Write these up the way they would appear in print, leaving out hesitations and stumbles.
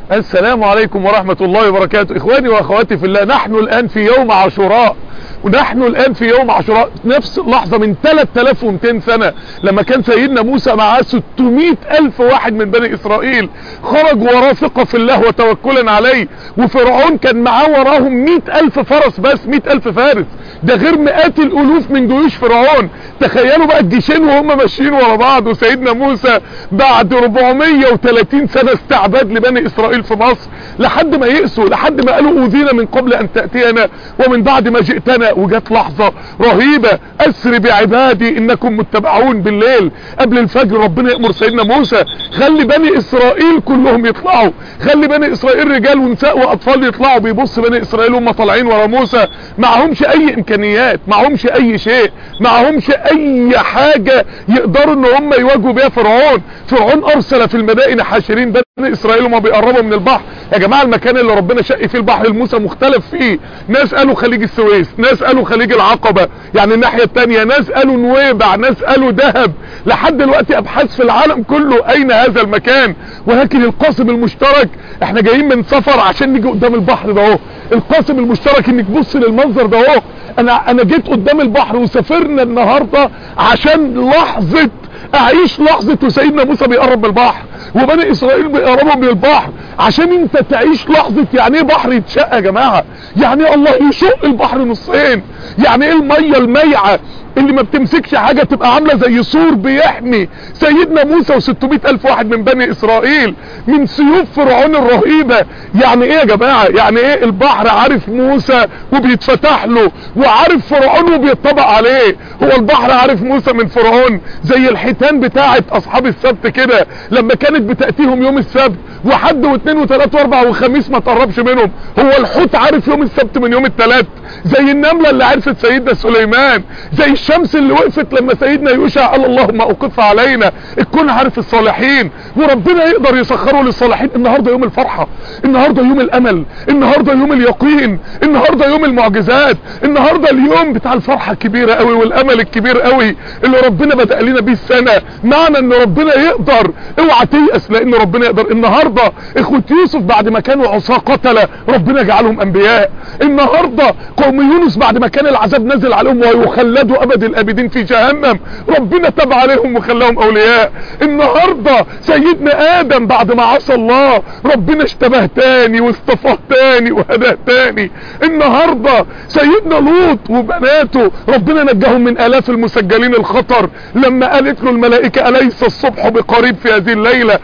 السلام عليكم ورحمة الله وبركاته. اخواني واخواتي في الله، نحن الان في يوم عاشوراء، ونحن الان في يوم عاشوراء نفس اللحظة من 3200 سنة لما كان سيدنا موسى معاه 600,000 واحد من بني اسرائيل خرجوا وراه ثقة في الله وتوكلا عليه، وفرعون كان معاه وراهم 100,000 فرس، بس 100,000 فارس، ده غير مئات الالوف من جيوش فرعون. تخيلوا بقى الجيشين وهم ماشيين ورا بعض، وسيدنا موسى بعد 430 سنة استعباد لبني اسرائيل في مصر لحد ما يئسوا، لحد ما قالوا اوذينا من قبل ان تأتينا ومن بعد ما جئتنا. وجت لحظة رهيبة، اسر بعبادي انكم متبعون، بالليل قبل الفجر ربنا يأمر سيدنا موسى خلي بني اسرائيل كلهم يطلعوا، خلي بني اسرائيل رجال ونساء واطفال يطلعوا. بيبص بني اسرائيل هم طالعين ورا موسى، معهمش اي امكانيات، معهمش اي شيء، معهمش اي حاجة يقدروا ان هم يواجهوا بيها فرعون. فرعون ارسل في المدائن حاشرين بني اسرائيل وما بيقربوا من البحر. يا جماعة المكان اللي ربنا شق فيه البحر الموسى مختلف فيه، ناس قالوا خليج السويس، ناس قالوا خليج العقبة يعني الناحية التانية، ناس قالوا نويبع، ناس قالوا دهب. لحد دلوقتي ابحاث في العالم كله اين هذا المكان، ولكن القاسم المشترك احنا جايين من سفر عشان نيجي قدام البحر ده اهو. القاسم المشترك انك تبص للمنظر ده اهو. انا جيت قدام البحر وسافرنا النهاردة عشان لحظة اعيش لحظة وسيدنا موسى بيقرب من البحر وبني اسرائيل بيقربوا من البحر، عشان انت تعيش لحظة يعني ايه بحر يتشق يا جماعة، يعني ايه الله يشق البحر نصين، يعني ايه المية الميعة اللي ما بتمسكش حاجة تبقى عاملة زي سور بيحمي سيدنا موسى و600,000 واحد من بني اسرائيل من سيوف فرعون الرهيبة. يعني ايه يا جماعة، يعني ايه البحر عارف موسى وبيتفتح له، وعارف فرعون وبيطبق عليه. هو البحر عارف موسى من فرعون، زي الحيتان بتاعت اصحاب السبت كده لما كانت بتأتيهم يوم السبت وحد واثنين وثلاث واربع وخميس ما تقربش منهم. هو الحوت عارف يوم السبت من يوم الثلاث، زي النملة اللي عرفت سيدنا سليمان، زي الشمس اللي وقفت لما سيدنا يوشع قال اللهم اوقف علينا. الكون عارف الصالحين، وربنا يقدر يسخره للصالحين. النهاردة يوم الفرحة، النهاردة يوم الامل، النهاردة يوم اليقين، النهاردة يوم المعجزات، النهاردة اليوم بتاع الفرحة الكبيرة قوي والامل الكبير قوي اللي ربنا بدأ لنا بيه السنة. معنى ان ربنا يقدر، اوعى تيأس لان ربنا يقدر. النهاردة اخوة يوسف بعد ما كانوا عصاة قتلة ربنا جعلهم انبياء. النهاردة قوم يونس بعد ما كان العذاب نزل عليهم ويخلدوا ابد الابدين في جهنم ربنا تاب عليهم وخلاهم اولياء. النهاردة سيدنا ادم بعد ما عصى الله ربنا اشتبه تاني واصطفاه تاني وهداه تاني. النهاردة سيدنا لوط وبناته ربنا نجاهم من الاف المسجلين الخطر لما قالت له الملائكة اليس الصبح بقريب في هذه الليلة.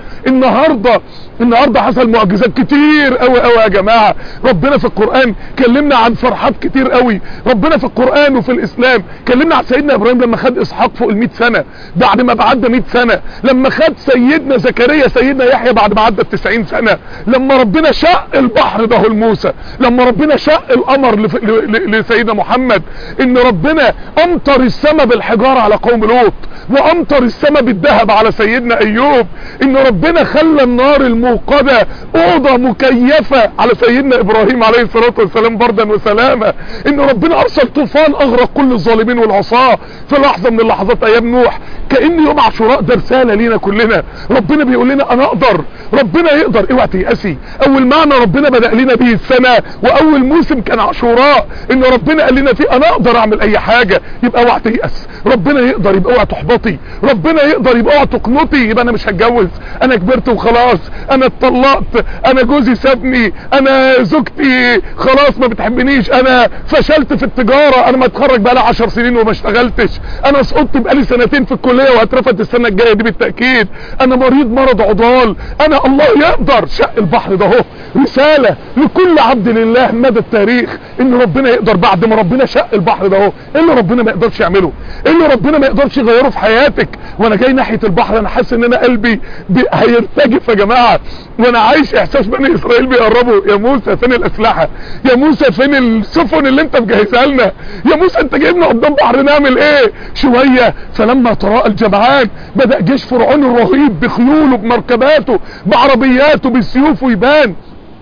النهاردة حصل معجزات كتير قوي قوي يا جماعة. ربنا في القرآن كلمنا عن فرحات كتير قوي، ربنا في القرآن وفي الاسلام كلمنا عن سيدنا ابراهيم لما خد اسحاق فوق ال100 سنة بعد ما بعدى 100 سنة، لما خد سيدنا زكريا سيدنا يحيى بعد ما عدى 90 سنة، لما ربنا شق البحر ده لموسى، لما ربنا شق القمر لسيدنا محمد، ان ربنا امطر السماء بالحجارة على قوم لوط، وامطر السماء بالذهب على سيدنا ايوب، ان ربنا خلى النار الموقدة اوضة مكيفة على سيدنا ابراهيم عليه الصلاة والسلام بردا وسلاما، ان ربنا ارسل طوفان اغرق كل الظالمين والعصاة في لحظة من اللحظات ايام نوح. كأن يوم عاشوراء ده رسالة لينا كلنا، ربنا بيقول لنا انا اقدر، ربنا يقدر، اوعى تيأسي. اول معنى ربنا بدأ لنا به السنة واول موسم كان عاشوراء، ان ربنا قال لنا فيه انا اقدر اعمل اي حاجة، يبقى اوعى تيأس. ربنا يقدر يبقى اوعى تحبطي، ربنا يقدر يبقى اوعى تقنطي يبقى انا مش هتجوز، انا كبرت وخلاص، انا اتطلقت، انا جوزي سابني، انا زوجتي خلاص ما بتحبنيش، انا فشلت في التجارة، انا ما اتخرج بقالي 10 سنين وما اشتغلتش، انا سقطت بقالي سنتين في الكلية وهترفد السنة الجاية دي بالتأكيد، انا مريض مرض عضال. انا الله يقدر. شق البحر ده اهو رسالة لكل عبد لله مدى التاريخ ان ربنا يقدر. بعد ما ربنا شق البحر ده اهو ايه اللي ربنا ما يقدرش يعمله، ايه اللي ربنا ما يقدرش يغيره في حياتك. وانا جاي ناحية البحر انا حاسس ان انا قلبي هيرتجف يا جماعة، وانا عايش احساس بني اسرائيل بيقربوا. يا موسى فين الاسلحة، يا موسى فين السفن اللي انت مجهزها لنا، يا موسى انت جايبنا قدام بحر نعمل ايه. شوية فلما تراءى الجمعان بدأ جيش فرعون الرهيب بخيوله بمركباته بعربياته بالسيوف يبان.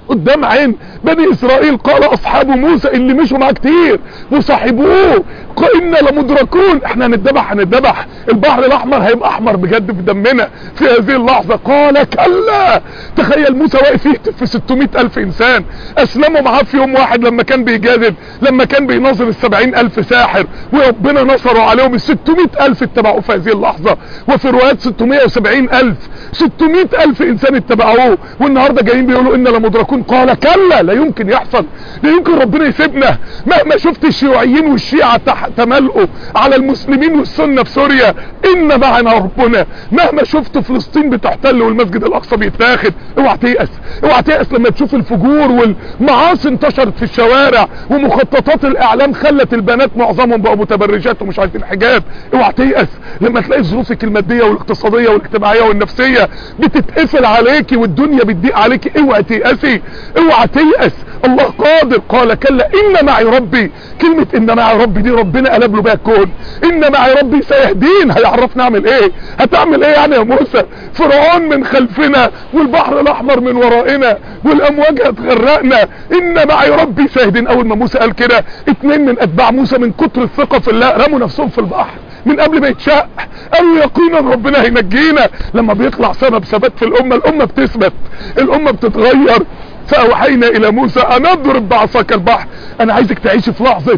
قدام عين بني اسرائيل. قال اصحاب موسى اللي مشوا معاه كتير وصاحبوه إنا لمدركون، احنا هنتذبح. البحر الاحمر هيبقى احمر بجد بدمنا في هذه اللحظة. قال كلا. تخيل موسى واقف يهتف في 600,000 انسان اسلموا معاه في يوم واحد، لما كان بيجادل، لما كان بيناظر 70,000 ساحر، وربنا نصروا عليهم. 600,000 اتبعوه في هذه اللحظة، وفي روايات 670,000. 600,000 انسان اتبعوه، والنهاردة جايين بيقولوا إنا لمدركون. قال كلا، لا يمكن يحصل، لا يمكن ربنا يسيبنا. مهما شفت الشيوعيين والشيعة تملقوا على المسلمين والسنة في سوريا، إن معنا ربنا. مهما شفت فلسطين بتحتل والمسجد الأقصى بيتاخد، اوعى تيأس، اوعى تيأس لما تشوف الفجور والمعاصي انتشرت في الشوارع، ومخططات الإعلام خلت البنات معظمهم بقوا متبرجات ومش عارفين حجاب. اوعى تيأس لما تلاقي ظروفك المادية والاقتصادية والاجتماعية والنفسية بتتقفل عليكي والدنيا بتضيق عليكي. اوعى تيأسي، اوعى تيأس، الله قادر. قال كلا إن معي ربي. كلمة إن معي ربي دي ربنا قلب له بها الكون. إن معي ربي سيهدين، هيعرفنا نعمل ايه. هتعمل ايه يعني يا موسى؟ فرعون من خلفنا والبحر الاحمر من ورائنا والامواج هتغرقنا. إن معي ربي سيهدين. اول ما موسى قال كده، 2 من اتباع موسى من كتر الثقة في الله رموا نفسهم في البحر من قبل ما يتشق. قالوا يقينا ربنا هينجينا. لما بيطلع سبب ثبات في الامة بتثبت، الامة بتتغير. فاوحينا الى موسى ان اضرب بعصاك البحر. انا عايزك تعيش في لحظة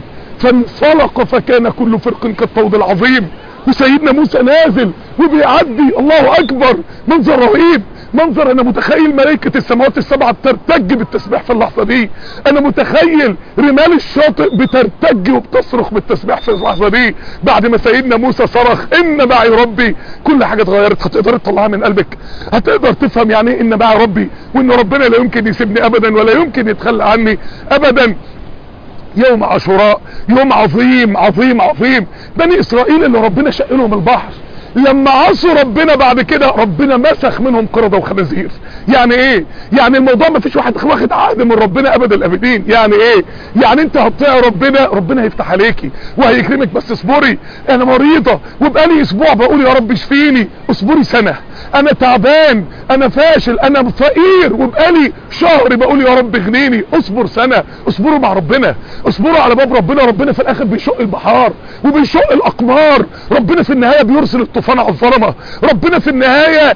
فانفلق فكان كل فرق كالطود العظيم. وسيدنا موسى نازل وبيعدي، الله اكبر، منظر رهيب. منظر انا متخيل ملائكة السماوات السبعة بترتج بالتسبيح في اللحظة دي. انا متخيل رمال الشاطئ بترتج وبتصرخ بالتسبيح في اللحظة دي. بعد ما سيدنا موسى صرخ ان معي ربي، كل حاجة اتغيرت. هتقدر تطلعها من قلبك؟ هتقدر تفهم يعني ايه ان معي ربي، وان ربنا لا يمكن يسيبني ابدا ولا يمكن يتخلى عني ابدا. يوم عاشوراء يوم عظيم عظيم عظيم. بني اسرائيل اللي ربنا شق لهم البحر، لما عصوا ربنا بعد كده ربنا مسخ منهم قردة وخنازير. يعني ايه؟ يعني الموضوع ما فيش واحد واخد عهد من ربنا ابدا الابدين. يعني ايه؟ يعني انت هتطيع ربنا هيفتح عليكي وهيكرمك، بس اصبري. انا مريضة وبقالي اسبوع بقول يا رب اشفيني. اصبري سنة. انا تعبان، انا فاشل، انا فقير، وبقالي شهر بقول يا رب اغنيني. اصبر سنة. اصبروا مع ربنا، اصبروا على باب ربنا. ربنا في الاخر بيشق البحار وبيشق الاقمار. ربنا في النهاية بيرسل الطوفان على الظلمة. ربنا في النهاية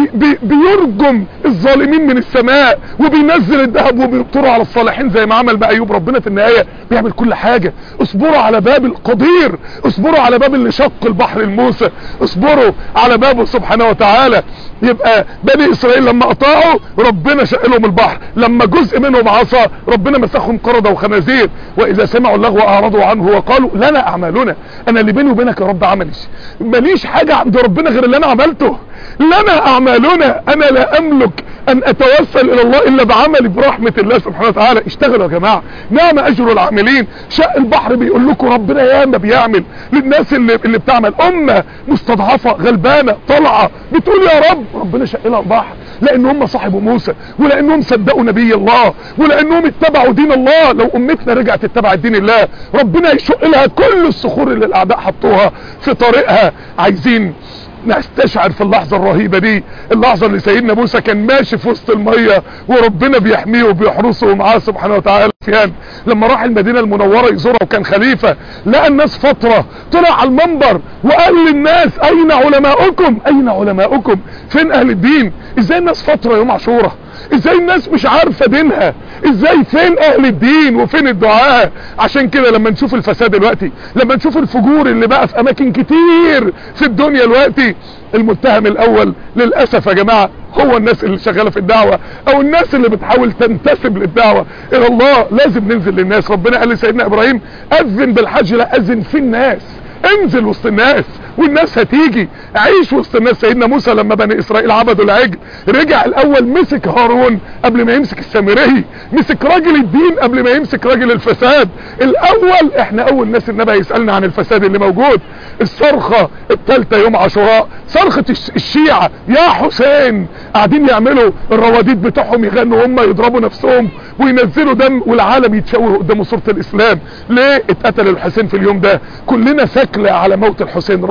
بيرجم الظالمين من السماء، وبينزل الذهب وبيبطره على الصالحين زي ما عمل بأيوب. ربنا في النهاية بيعمل كل حاجة. اصبروا على باب القدير، اصبروا على باب اللي شق البحر لموسى، اصبروا على بابه سبحانه وتعالى. يبقى بني اسرائيل لما اطاعوا ربنا شق لهم البحر، لما جزء منهم عصى ربنا مسخهم قردة وخنازير. واذا سمعوا اللغو اعرضوا عنه وقالوا لنا اعمالنا. انا اللي بيني وبينك يا رب عملي، ماليش حاجة عند ربنا غير اللي انا عملته. لنا اعمالنا، انا لا املك ان اتوسل الى الله الا بعملي برحمة الله سبحانه وتعالى. اشتغلوا يا جماعة، نعم اجر العاملين. شق البحر بيقول لكم ربنا ياما بيعمل للناس اللي بتعمل. امة مستضعفة غلبانة طالعة بتقول يا رب، ربنا شق لها البحر لان هم صاحبوا موسى، ولانهم صدقوا نبي الله، ولانهم اتبعوا دين الله. لو امتنا رجعت تتبع دين الله ربنا يشق لها كل الصخور اللي الاعداء حطوها في طريقها. عايزين نستشعر في اللحظة الرهيبة دي، اللحظة اللي سيدنا موسى كان ماشي في وسط المية وربنا بيحميه وبيحرسه معاه سبحانه وتعالى. لما راح المدينة المنورة يزورها وكان خليفة، لقى الناس فترة، طلع على المنبر وقال للناس اين علماؤكم؟ اين علماؤكم؟ فين اهل الدين؟ ازاي الناس فترة يوم عاشوراء؟ ازاي الناس مش عارفة دينها؟ ازاي فين اهل الدين وفين الدعاء؟ عشان كده لما نشوف الفساد دلوقتي، لما نشوف الفجور اللي بقى في اماكن كتير في الدنيا دلوقتي، المتهم الاول للأسف يا جماعة هو الناس اللي شغالة في الدعوة، او الناس اللي بتحاول تنتسب للدعوة الى الله. لازم ننزل للناس. ربنا قال لسيدنا ابراهيم اذن بالحج، لا اذن في الناس. انزل وسط الناس والناس هتيجي. عيش وسط الناس. سيدنا موسى لما بني اسرائيل عبدوا العجل، رجع الاول مسك هارون قبل ما يمسك السامري، مسك راجل الدين قبل ما يمسك راجل الفساد الاول. احنا اول ناس النبي يسألنا عن الفساد اللي موجود. الصرخة الثالثة يوم عاشوراء، صرخة الشيعة يا حسين، قاعدين يعملوا الرواديد بتاعهم، يغنوا هم، يضربوا نفسهم وينزلوا دم، والعالم يتشوه قدامه صورة الاسلام. ليه اتقتل الحسين في اليوم ده؟ كلنا سكلة على موت الحسين رضي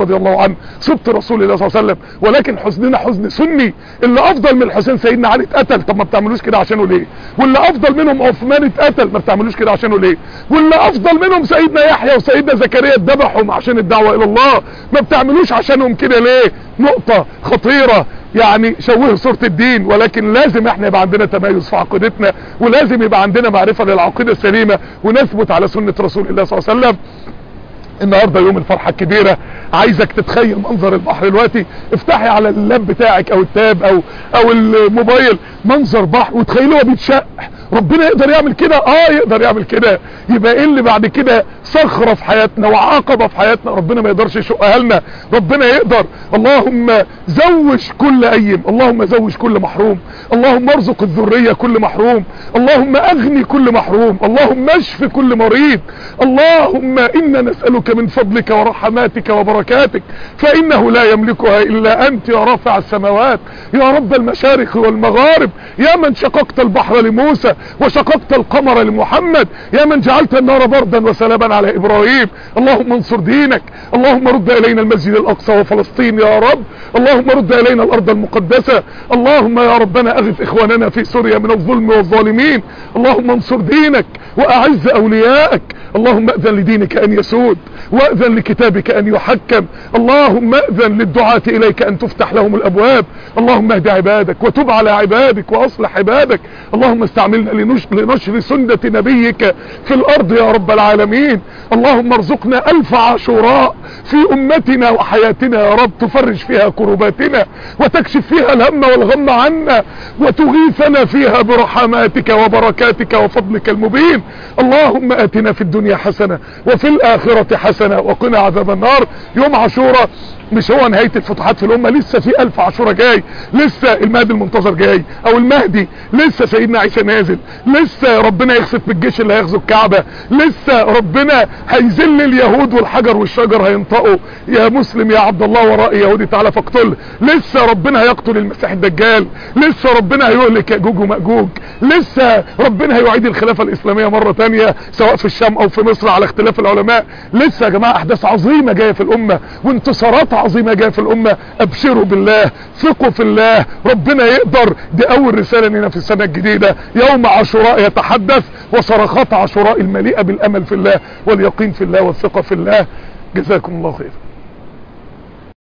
رضي الله عنه سبط رسول الله صلى الله عليه وسلم، ولكن حزننا حزن سني. اللي افضل من الحسين سيدنا علي اتقتل، طب ما بتعملوش كده عشانه ليه؟ واللي افضل منهم عثمان اتقتل، ما بتعملوش كده عشانه ليه؟ واللي افضل منهم سيدنا يحيى وسيدنا زكريا اتذبحوا عشان الدعوه الى الله، ما بتعملوش عشانهم كده ليه؟ نقطه خطيره يعني شوهوا صورة الدين. ولكن لازم احنا يبقى عندنا تميز في عقيدتنا، ولازم يبقى عندنا معرفة للعقيدة السليمة، ونثبت على سنة رسول الله صلى الله عليه وسلم. النهاردة يوم الفرحة الكبيرة، عايزك تتخيل منظر البحر دلوقتي. افتحي على اللاب بتاعك او التاب او الموبايل منظر بحر وتخيله هو بيتشق. ربنا يقدر يعمل كده؟ يقدر يعمل كده. يبقى ايه اللي بعد كده صخرة في حياتنا وعقبة في حياتنا ربنا ما يقدرش يشقها لنا؟ ربنا يقدر. اللهم زوج كل ايم، اللهم زوج كل محروم، اللهم ارزق الذرية كل محروم، اللهم اغني كل محروم، اللهم اشف كل مريض. اللهم انا نسألك من فضلك ورحماتك وبركاتك، فانه لا يملكها الا انت يا رافع السماوات، يا رب المشارق والمغارب، يا من شققت البحر لموسى وشققت القمر لمحمد، يا من جعلت النار بردا وسلاما على ابراهيم. اللهم انصر دينك، اللهم رد الينا المسجد الاقصى وفلسطين يا رب، اللهم رد الينا الارض المقدسة، اللهم يا ربنا اغث اخواننا في سوريا من الظلم والظالمين، اللهم انصر دينك واعز اوليائك، اللهم اذن لدينك ان يسود، واذن لكتابك ان يحكم، اللهم اذن للدعاة اليك ان تفتح لهم الابواب، اللهم اهد عبادك وتب على عبادك واصلح عبادك، اللهم استعملنا لنشر سنة نبيك في الارض يا رب العالمين. اللهم ارزقنا 1000 عاشوراء في امتنا وحياتنا يا رب، تفرج فيها كرباتنا وتكشف فيها الهم والغم عنا وتغيثنا فيها برحماتك وبركاتك وفضلك المبين. اللهم اتنا في الدنيا حسنة وفي الاخرة حسنة وقنا عذاب النار. يوم عاشوراء مش هو نهاية الفتوحات في الامة، لسه في 1000 عاشوراء جاي، لسه المهدي المنتظر جاي او المهدي، لسه سيدنا عيسى نازل، لسه ربنا يخسف بالجيش اللي هيغزو الكعبة، لسه ربنا هيذل اليهود والحجر والشجر هينطقوا يا مسلم يا عبد الله ورائي يهودي تعالى فاقتله، لسه ربنا هيقتل المسيح الدجال، لسه ربنا هيهلك ياجوج وماجوج، لسه ربنا هيعيد الخلافة الاسلامية مرة تانية سواء في الشام او في مصر على اختلاف العلماء. لسه يا جماعة احداث عظيمة جاية في الامة وانتصارات عظيمة جاية في الامة. ابشروا بالله، ثقوا في الله، ربنا يقدر. دي اول رسالة لنا في السنة الجديدة، يوم عاشوراء يتحدث وصرخات عاشوراء المليئة بالامل في الله واليقين في الله والثقة في الله. جزاكم الله خير.